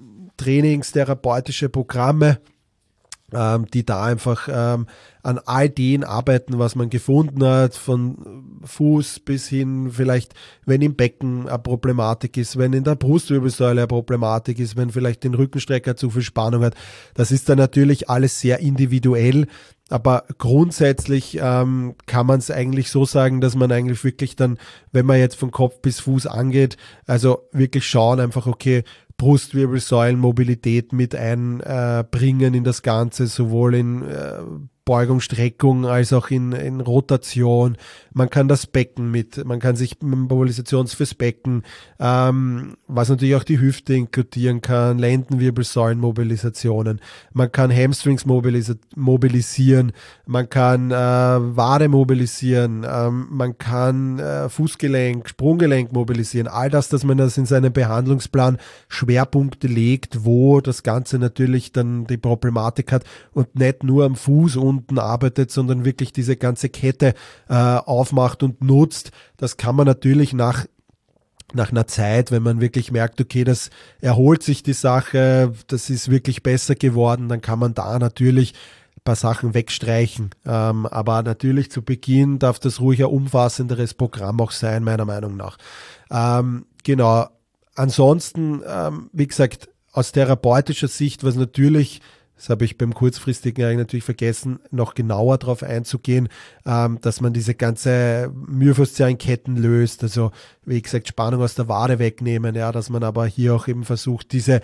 trainingstherapeutische Programme, die da einfach an all den arbeiten, was man gefunden hat, von Fuß bis hin vielleicht, wenn im Becken eine Problematik ist, wenn in der Brustwirbelsäule eine Problematik ist, wenn vielleicht den Rückenstrecker zu viel Spannung hat. Das ist dann natürlich alles sehr individuell, aber grundsätzlich kann man es eigentlich so sagen, dass man eigentlich wirklich dann, wenn man jetzt von Kopf bis Fuß angeht, also wirklich schauen einfach, okay, Brustwirbelsäulenmobilität mit einbringen in das Ganze, sowohl in Beugung, Streckung als auch in Rotation. Man kann das Becken man kann sich Mobilisation fürs Becken, was natürlich auch die Hüfte inkludieren kann, Lendenwirbelsäulenmobilisationen. Man kann Hamstrings mobilisieren, man kann Wade mobilisieren, man kann Fußgelenk, Sprunggelenk mobilisieren. All das, dass man das in seinen Behandlungsplan Schwerpunkte legt, wo das Ganze natürlich dann die Problematik hat und nicht nur am Fuß unten arbeitet, sondern wirklich diese ganze Kette aufmacht und nutzt. Das kann man natürlich nach einer Zeit, wenn man wirklich merkt, okay, das erholt sich die Sache, das ist wirklich besser geworden, dann kann man da natürlich ein paar Sachen wegstreichen. Aber natürlich zu Beginn darf das ruhig ein umfassenderes Programm auch sein, meiner Meinung nach. Genau. Ansonsten, wie gesagt, aus therapeutischer Sicht, was natürlich, das habe ich beim kurzfristigen eigentlich natürlich vergessen, noch genauer darauf einzugehen, dass man diese ganze myofaszialen Ketten löst, also wie gesagt Spannung aus der Wade wegnehmen, ja, dass man aber hier auch eben versucht, diese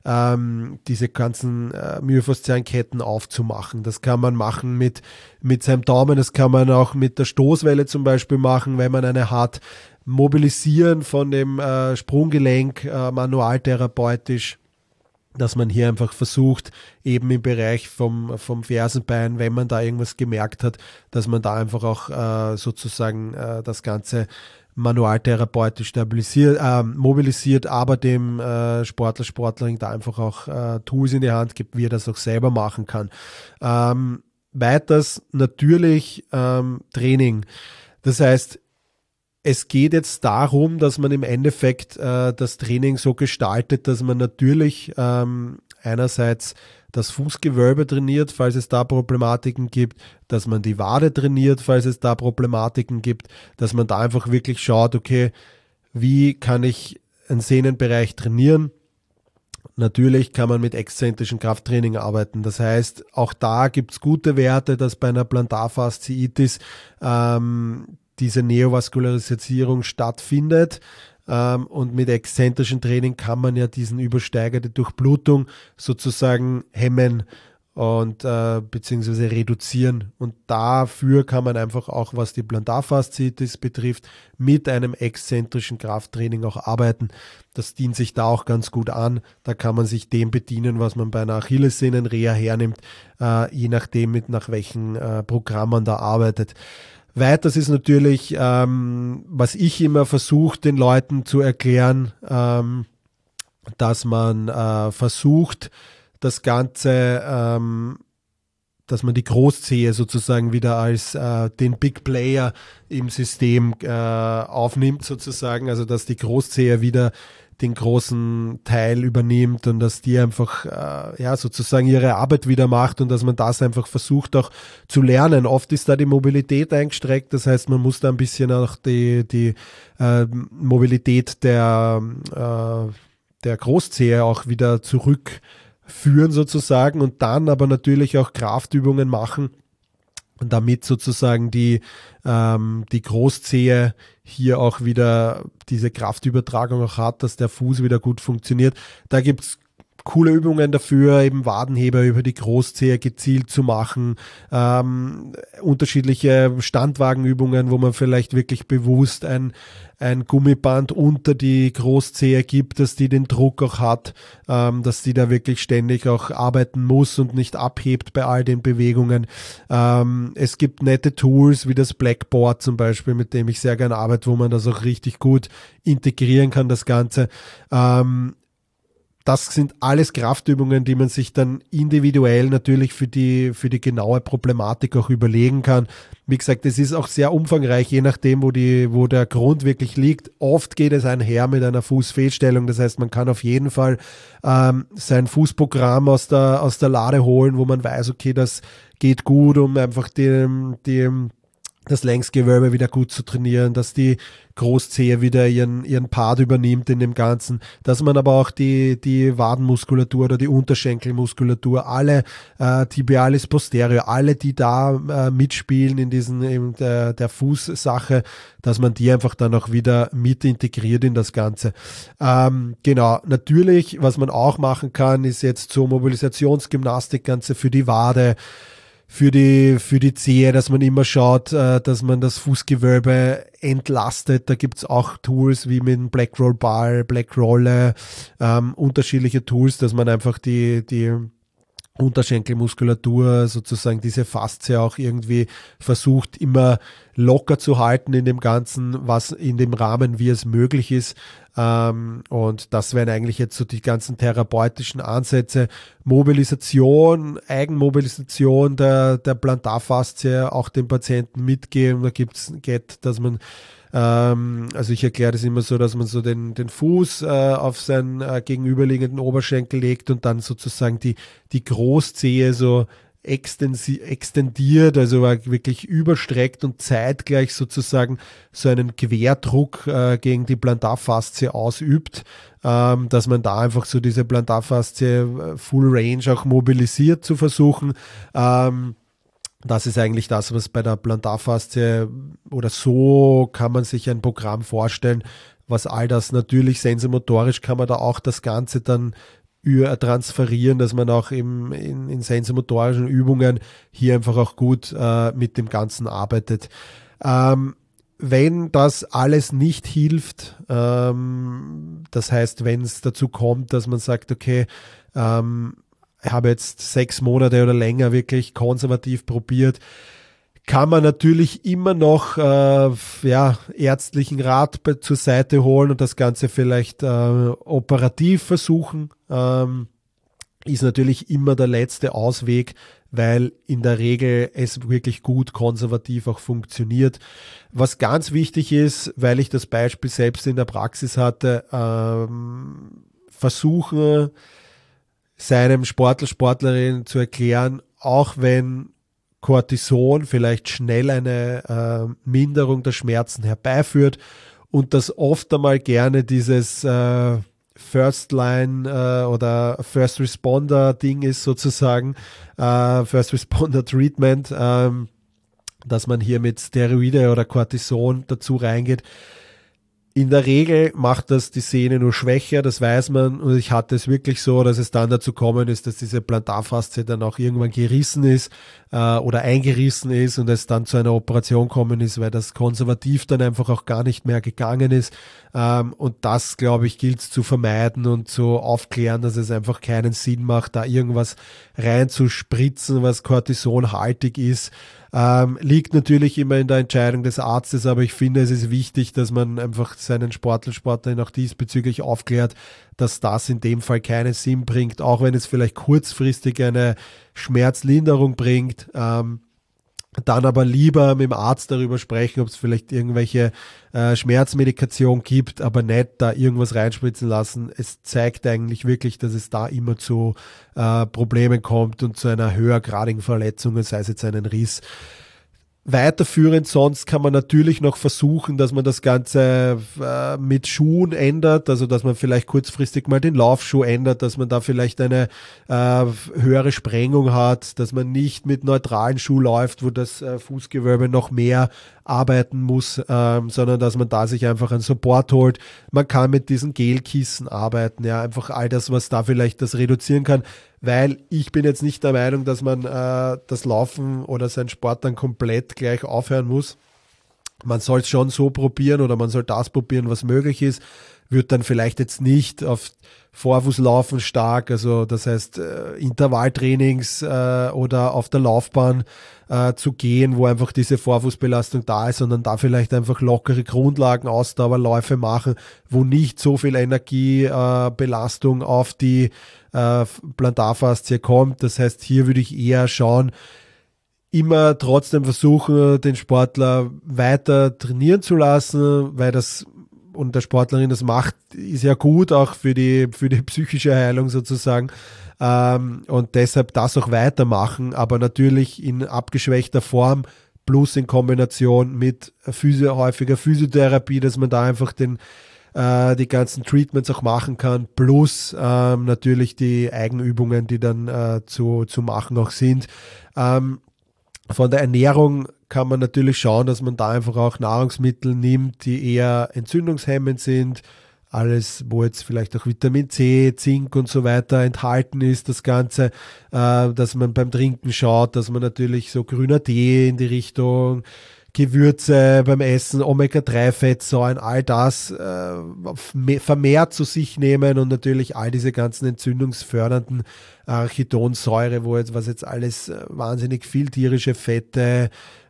ganzen myofaszialen Ketten aufzumachen. Das kann man machen mit seinem Daumen, das kann man auch mit der Stoßwelle zum Beispiel machen, wenn man eine hat. Mobilisieren von dem Sprunggelenk manualtherapeutisch, dass man hier einfach versucht, eben im Bereich vom Fersenbein, wenn man da irgendwas gemerkt hat, dass man da einfach auch sozusagen das Ganze manualtherapeutisch mobilisiert, aber dem Sportlerin da einfach auch Tools in die Hand gibt, wie er das auch selber machen kann. Weiters natürlich Training. Das heißt, es geht jetzt darum, dass man im Endeffekt das Training so gestaltet, dass man natürlich einerseits das Fußgewölbe trainiert, falls es da Problematiken gibt, dass man die Wade trainiert, falls es da Problematiken gibt, dass man da einfach wirklich schaut, okay, wie kann ich einen Sehnenbereich trainieren? Natürlich kann man mit exzentrischem Krafttraining arbeiten. Das heißt, auch da gibt es gute Werte, dass bei einer Plantarfasziitis diese Neovaskularisierung stattfindet. Und mit exzentrischem Training kann man ja diesen übersteigerte Durchblutung sozusagen hemmen und beziehungsweise reduzieren. Und dafür kann man einfach auch, was die Plantarfasziitis betrifft, mit einem exzentrischen Krafttraining auch arbeiten. Das dient sich da auch ganz gut an. Da kann man sich dem bedienen, was man bei einer Achillessehnenreha hernimmt, je nachdem, nach welchen Programm man da arbeitet. Weiters ist natürlich, was ich immer versuche, den Leuten zu erklären, dass man versucht, das Ganze, dass man die Großzehe sozusagen wieder als den Big Player im System aufnimmt sozusagen, also dass die Großzehe wieder den großen Teil übernimmt und dass die einfach sozusagen ihre Arbeit wieder macht und dass man das einfach versucht auch zu lernen. Oft ist da die Mobilität eingestreckt, das heißt, man muss da ein bisschen auch die Mobilität der Großzehe auch wieder zurückführen sozusagen und dann aber natürlich auch Kraftübungen machen, damit sozusagen die Großzehe hier auch wieder diese Kraftübertragung auch hat, dass der Fuß wieder gut funktioniert. Da gibt's coole Übungen dafür, eben Wadenheber über die Großzehe gezielt zu machen, unterschiedliche Standwagenübungen, wo man vielleicht wirklich bewusst ein Gummiband unter die Großzehe gibt, dass die den Druck auch hat, dass die da wirklich ständig auch arbeiten muss und nicht abhebt bei all den Bewegungen. Es gibt nette Tools wie das Blackboard zum Beispiel, mit dem ich sehr gerne arbeite, wo man das auch richtig gut integrieren kann, das Ganze. das sind alles Kraftübungen, die man sich dann individuell natürlich für die genaue Problematik auch überlegen kann. Wie gesagt, es ist auch sehr umfangreich, je nachdem, wo der Grund wirklich liegt. Oft geht es einher mit einer Fußfehlstellung. Das heißt, man kann auf jeden Fall sein Fußprogramm aus der Lade holen, wo man weiß, okay, das geht gut, um einfach das Längsgewölbe wieder gut zu trainieren, dass die Großzehe wieder ihren Part übernimmt in dem Ganzen, dass man aber auch die Wadenmuskulatur oder die Unterschenkelmuskulatur, alle Tibialis posterior, alle, die da mitspielen in der Fußsache, dass man die einfach dann auch wieder mit integriert in das Ganze. Genau, natürlich, was man auch machen kann, ist jetzt so Mobilisationsgymnastik, Ganze für die Wade, für die Zehe, dass man immer schaut, dass man das Fußgewölbe entlastet. Da gibt's auch Tools wie mit dem Black Roll Ball, Black Rolle, unterschiedliche Tools, dass man einfach die Unterschenkelmuskulatur, sozusagen diese Faszie auch irgendwie versucht immer locker zu halten in dem Ganzen, was in dem Rahmen, wie es möglich ist. Und das wären eigentlich jetzt so die ganzen therapeutischen Ansätze. Mobilisation, Eigenmobilisation der Plantarfaszie auch dem Patienten mitgeben. Da geht, dass man also ich erkläre das immer so, dass man so den Fuß auf seinen gegenüberliegenden Oberschenkel legt und dann sozusagen die Großzehe so extendiert, also wirklich überstreckt und zeitgleich sozusagen so einen Querdruck gegen die Plantarfaszie ausübt, dass man da einfach so diese Plantarfaszie Full Range auch mobilisiert zu versuchen. Das ist eigentlich das, was bei der Plantarfaszie oder so kann man sich ein Programm vorstellen, was all das natürlich sensomotorisch kann man da auch das Ganze dann transferieren, dass man auch in sensomotorischen Übungen hier einfach auch gut mit dem Ganzen arbeitet. Wenn das alles nicht hilft, das heißt, wenn es dazu kommt, dass man sagt, okay, ich habe jetzt 6 Monate oder länger wirklich konservativ probiert, kann man natürlich immer noch ärztlichen Rat zur Seite holen und das Ganze vielleicht operativ versuchen. Ist natürlich immer der letzte Ausweg, weil in der Regel es wirklich gut konservativ auch funktioniert. Was ganz wichtig ist, weil ich das Beispiel selbst in der Praxis hatte, versuchen, seinem Sportler, Sportlerin zu erklären, auch wenn Cortison vielleicht schnell eine Minderung der Schmerzen herbeiführt und das oft einmal gerne dieses First Line oder First Responder Ding ist sozusagen, First Responder Treatment, dass man hier mit Steroide oder Cortison dazu reingeht. In der Regel macht das die Sehne nur schwächer, das weiß man, und ich hatte es wirklich so, dass es dann dazu kommen ist, dass diese Plantarfaszie dann auch irgendwann gerissen ist oder eingerissen ist und es dann zu einer Operation kommen ist, weil das konservativ dann einfach auch gar nicht mehr gegangen ist, und das, glaube ich, gilt es zu vermeiden und zu aufklären, dass es einfach keinen Sinn macht, da irgendwas reinzuspritzen, was kortisonhaltig ist. Liegt natürlich immer in der Entscheidung des Arztes, aber ich finde, es ist wichtig, dass man einfach seinen Sportlerin auch diesbezüglich aufklärt, dass das in dem Fall keinen Sinn bringt, auch wenn es vielleicht kurzfristig eine Schmerzlinderung bringt. Dann aber lieber mit dem Arzt darüber sprechen, ob es vielleicht irgendwelche Schmerzmedikation gibt, aber nicht da irgendwas reinspritzen lassen. Es zeigt eigentlich wirklich, dass es da immer zu Problemen kommt und zu einer höhergradigen Verletzung, sei es jetzt einen Riss. Weiterführend sonst kann man natürlich noch versuchen, dass man das Ganze mit Schuhen ändert, also dass man vielleicht kurzfristig mal den Laufschuh ändert, dass man da vielleicht eine höhere Sprengung hat, dass man nicht mit neutralen Schuh läuft, wo das Fußgewölbe noch mehr arbeiten muss, sondern dass man da sich einfach einen Support holt. Man kann mit diesen Gelkissen arbeiten, ja, einfach all das, was da vielleicht das reduzieren kann, weil ich bin jetzt nicht der Meinung, dass man das Laufen oder seinen Sport dann komplett gleich aufhören muss. Man soll es schon so probieren oder man soll das probieren, was möglich ist. wird dann vielleicht jetzt nicht auf Vorfußlaufen stark, also das heißt Intervalltrainings oder auf der Laufbahn zu gehen, wo einfach diese Vorfußbelastung da ist, sondern da vielleicht einfach lockere Grundlagen, Ausdauerläufe machen, wo nicht so viel Energiebelastung auf die Plantarfaszie kommt. Das heißt, hier würde ich eher schauen, immer trotzdem versuchen, den Sportler weiter trainieren zu lassen, weil das und der Sportlerin das macht, ist ja gut, auch für die psychische Heilung sozusagen. Und deshalb das auch weitermachen, aber natürlich in abgeschwächter Form, plus in Kombination mit häufiger Physiotherapie, dass man da einfach die ganzen Treatments auch machen kann, plus natürlich die Eigenübungen, die dann zu machen auch sind. Von der Ernährung kann man natürlich schauen, dass man da einfach auch Nahrungsmittel nimmt, die eher entzündungshemmend sind. Alles, wo jetzt vielleicht auch Vitamin C, Zink und so weiter enthalten ist, das Ganze, dass man beim Trinken schaut, dass man natürlich so grüner Tee in die Richtung, Gewürze beim Essen, Omega-3-Fettsäuren, all das vermehrt zu sich nehmen und natürlich all diese ganzen entzündungsfördernden Arachidonsäure, was jetzt alles wahnsinnig viel tierische Fette,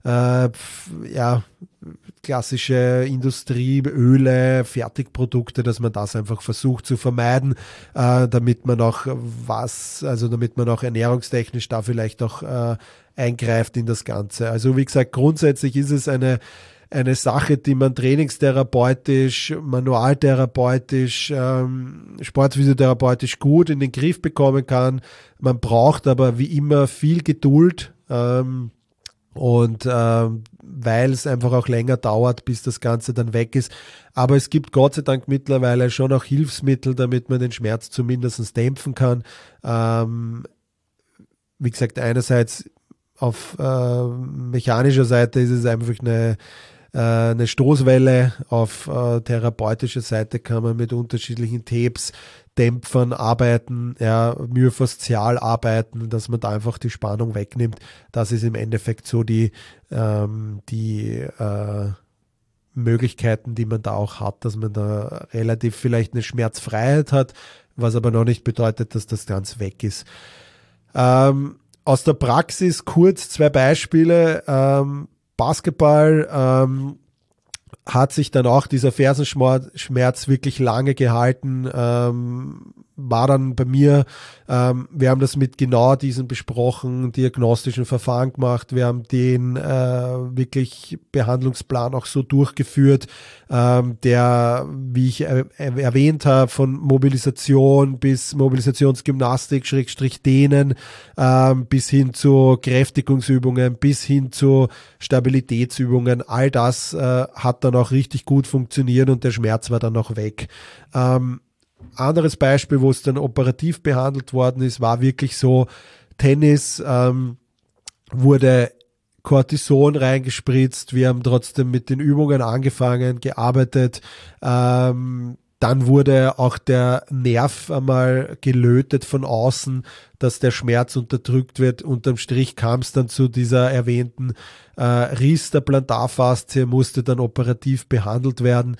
klassische Industrieöle, Fertigprodukte, dass man das einfach versucht zu vermeiden, damit man auch ernährungstechnisch da vielleicht auch eingreift in das Ganze. Also wie gesagt, grundsätzlich ist es eine Sache, die man trainingstherapeutisch, manualtherapeutisch, sportphysiotherapeutisch gut in den Griff bekommen kann. Man braucht aber wie immer viel Geduld weil es einfach auch länger dauert, bis das Ganze dann weg ist. Aber es gibt Gott sei Dank mittlerweile schon auch Hilfsmittel, damit man den Schmerz zumindest dämpfen kann. Wie gesagt, einerseits auf mechanischer Seite ist es einfach eine Stoßwelle, auf therapeutischer Seite kann man mit unterschiedlichen Tapes, Dämpfern arbeiten, myofaszial arbeiten, dass man da einfach die Spannung wegnimmt. Das ist im Endeffekt so die Möglichkeiten, die man da auch hat, dass man da relativ vielleicht eine Schmerzfreiheit hat, was aber noch nicht bedeutet, dass das ganz weg ist. Aus der Praxis kurz 2 Beispiele. Basketball hat sich dann auch dieser Fersenschmerz wirklich lange gehalten, war dann bei mir, wir haben das mit genau diesen besprochen, diagnostischen Verfahren gemacht, wir haben den wirklich Behandlungsplan auch so durchgeführt, der, wie ich erwähnt habe, von Mobilisation bis Mobilisationsgymnastik, Dehnen, bis hin zu Kräftigungsübungen, bis hin zu Stabilitätsübungen, all das hat dann auch richtig gut funktioniert und der Schmerz war dann auch weg. Anderes Beispiel, wo es dann operativ behandelt worden ist, war wirklich so, Tennis wurde Cortison reingespritzt, wir haben trotzdem mit den Übungen angefangen, gearbeitet, dann wurde auch der Nerv einmal gelötet von außen, dass der Schmerz unterdrückt wird. Unterm Strich kam es dann zu dieser erwähnten Riss der Plantarfaszie, musste dann operativ behandelt werden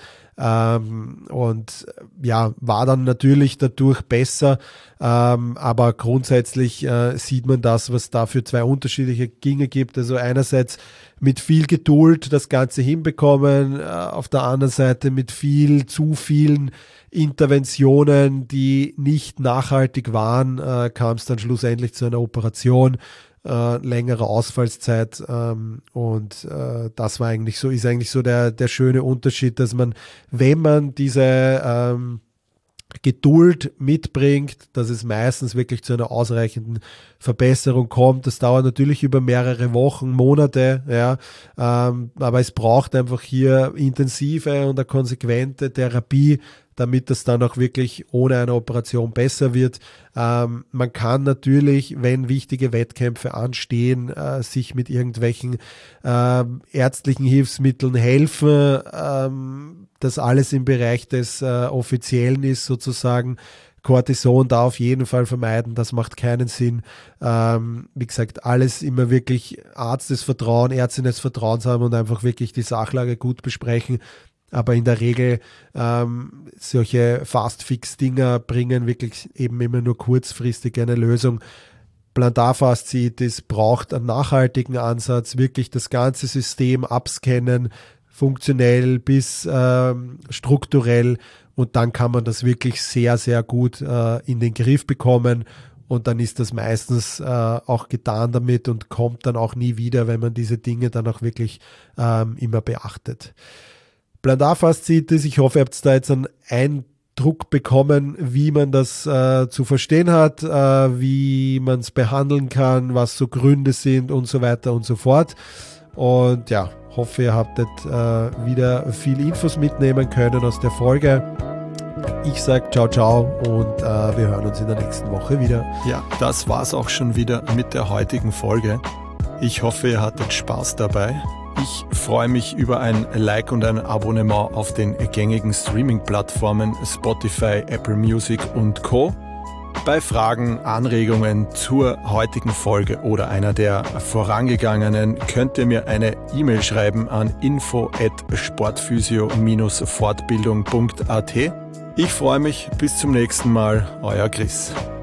und war dann natürlich dadurch besser, aber grundsätzlich sieht man das, was da für 2 unterschiedliche Dinge gibt. Also einerseits mit viel Geduld das Ganze hinbekommen, auf der anderen Seite mit zu vielen Interventionen, die nicht nachhaltig waren, kam es dann schlussendlich zu einer Operation, längere Ausfallszeit und das war eigentlich so, ist eigentlich so der schöne Unterschied, dass man, wenn man diese Geduld mitbringt, dass es meistens wirklich zu einer ausreichenden Verbesserung kommt. Das dauert natürlich über mehrere Wochen, Monate, aber es braucht einfach hier intensive und eine konsequente Therapie, damit das dann auch wirklich ohne eine Operation besser wird. Man kann natürlich, wenn wichtige Wettkämpfe anstehen, sich mit irgendwelchen ärztlichen Hilfsmitteln helfen. Das alles im Bereich des Offiziellen ist sozusagen. Cortison da auf jeden Fall vermeiden, das macht keinen Sinn. Wie gesagt, alles immer wirklich Arzt des Vertrauens, Ärztin des Vertrauens haben und einfach wirklich die Sachlage gut besprechen. Aber in der Regel solche Fast-Fix-Dinger bringen wirklich eben immer nur kurzfristig eine Lösung. Plantarfasziitis braucht einen nachhaltigen Ansatz, wirklich das ganze System abscannen, funktionell bis strukturell, und dann kann man das wirklich sehr, sehr gut in den Griff bekommen, und dann ist das meistens auch getan damit und kommt dann auch nie wieder, wenn man diese Dinge dann auch wirklich immer beachtet. Plantarfasziitis, ich hoffe, ihr habt da jetzt einen Eindruck bekommen, wie man das zu verstehen hat, wie man es behandeln kann, was so Gründe sind und so weiter und so fort. Und ja, hoffe, ihr habt wieder viel Infos mitnehmen können aus der Folge. Ich sage ciao, ciao, und wir hören uns in der nächsten Woche wieder.
Ja, das war's auch schon wieder mit der heutigen Folge. Ich hoffe, ihr hattet Spaß dabei. Ich freue mich über ein Like und ein Abonnement auf den gängigen Streaming-Plattformen Spotify, Apple Music und Co. Bei Fragen, Anregungen zur heutigen Folge oder einer der vorangegangenen könnt ihr mir eine E-Mail schreiben an info@sportphysio-fortbildung.at. Ich freue mich, bis zum nächsten Mal, euer Chris.